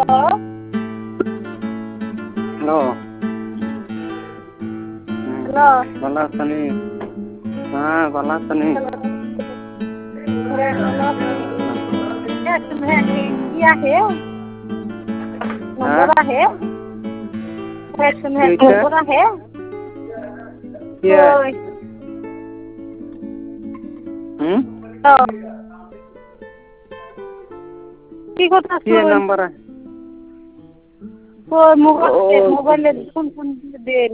Hello hello ভালো আছেন? হ্যাঁ ভালো আছেন? কি आहे হ্যাঁ नंबर आहे কি হয়েছে? नंबर आहे কি होय হুম কি কথা কি শুন নাম্বার? होय ও मोबाईल फोन देन